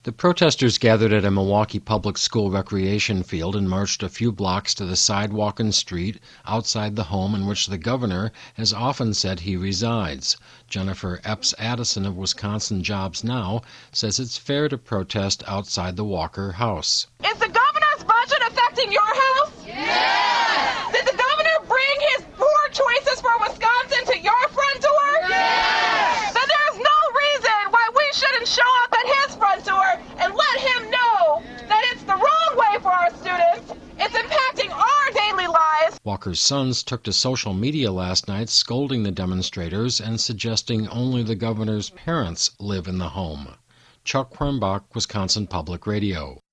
The protesters gathered at a Milwaukee public school recreation field and marched a few blocks to the sidewalk and street outside the home in which the governor has often said he resides. Jennifer Epps Addison of Wisconsin Jobs Now says it's fair to protest outside the Walker house. Is the governor's budget affecting your house? Yes! Did the governor bring his poor choices for Wisconsin to your front door? Yes! Then there's no reason why we shouldn't show up at his front door and let him know that it's the wrong way for our students. It's impacting our daily lives. Walker's sons took to social media last night scolding the demonstrators and suggesting only the governor's parents live in the home. Chuck Quirmbach, Wisconsin Public Radio.